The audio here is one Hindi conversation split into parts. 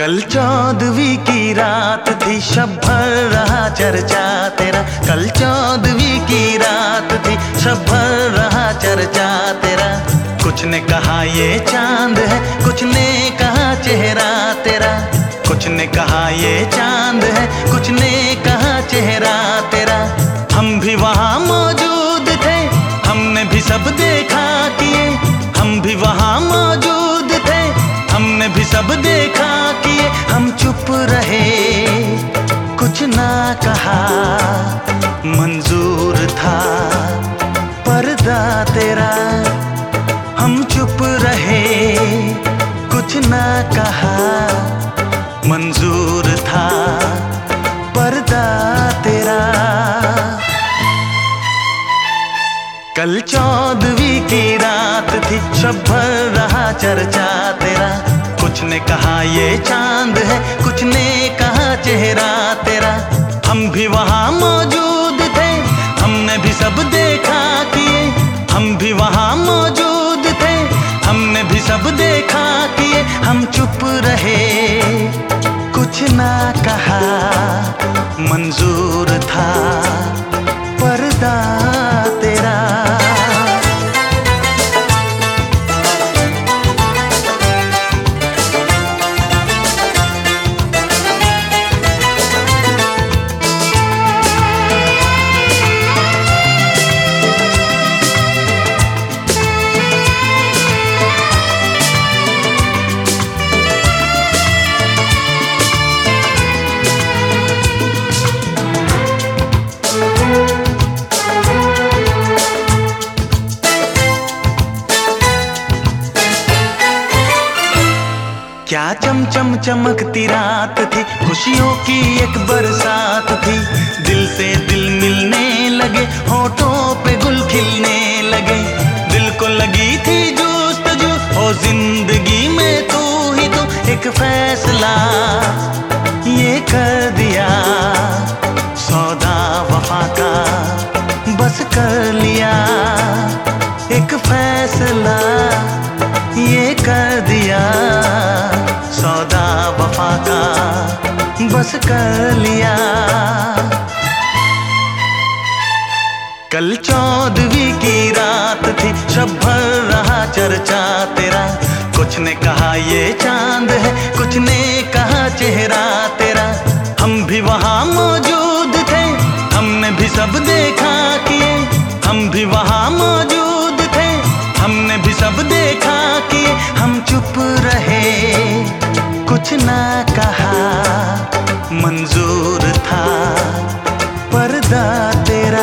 कल 14वीं की रात थी, शब भर रहा चर्चा तेरा। कल 14वीं की रात थी, शब भर रहा चर्चा तेरा। कुछ ने कहा ये चांद है, कुछ ने कहा चेहरा तेरा। कुछ ने कहा ये चांद है, कुछ ने कहा चेहरा तेरा। हम भी वहाँ मौजूद थे, हमने भी सब देखा किए। हम भी वहाँ मौजूद थे, हमने भी सब देखा किए। हम चुप रहे, कुछ ना कहा, मंजूर था पर्दा तेरा। हम चुप रहे, कुछ ना कहा, मंजूर था पर्दा तेरा। कल 14वीं की रात थी, शब भर रहा चर्चा तेरा। कुछ ने कहा ये चांद है, कुछ ने कहा चेहरा तेरा। हम भी वहाँ मौजूद थे, हमने भी सब देखा किए। हम भी वहाँ मौजूद थे, हमने भी सब देखा किए। हम चुप रहे, कुछ ना कहा, मंजूर था पर्दा तेरा। क्या चमचम चमकती रात थी, खुशियों की एक बरसात थी। दिल से दिल मिलने लगे, होठों पे गुल खिलने लगे। दिल को लगी थी जुस्तजू, ओ जिंदगी में तू ही तो। एक फैसला ये कर दिया, सौदा वफा का बस कर लिया। एक फैसला ये कर दिया, सौदा वफा का बस कर लिया। कल 14वीं की रात थी, शब भर रहा चर्चा तेरा। कुछ ने कहा ये चांद है, कुछ ने कहा चेहरा तेरा। हम भी वहाँ मौजूद थे, हमने भी सब देखा किए। हम भी वहाँ मौजूद थे, हमने भी सब देखा किए। हम चुप रहे, कुछ ना कहा, मंजूर था पर्दा तेरा।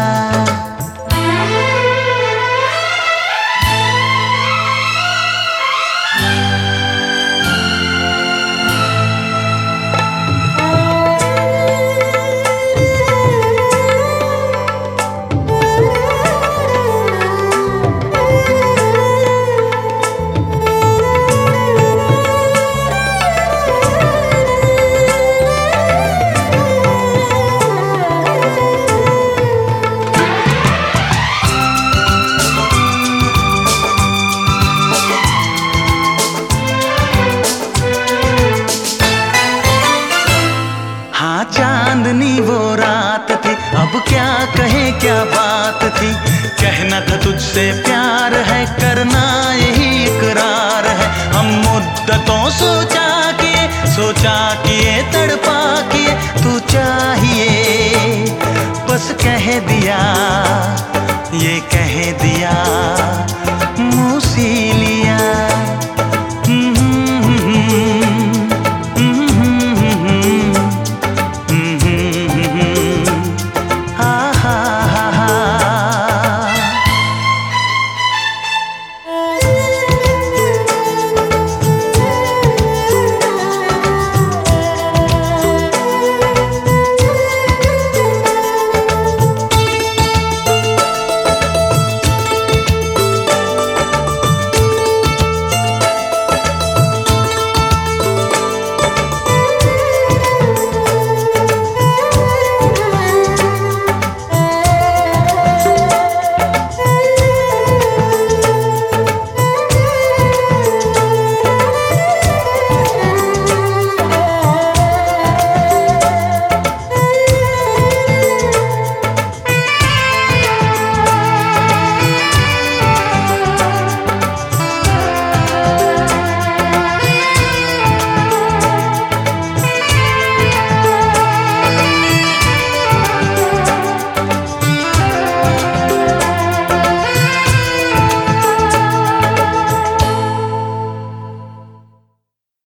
चांदनी वो रात थी, अब क्या कहे क्या बात थी। कहना था तुझसे प्यार है, करना यही इकरार है। हम मुद्दतों सोचा किए तड़पा किए। तू चाहिए बस कह दिया,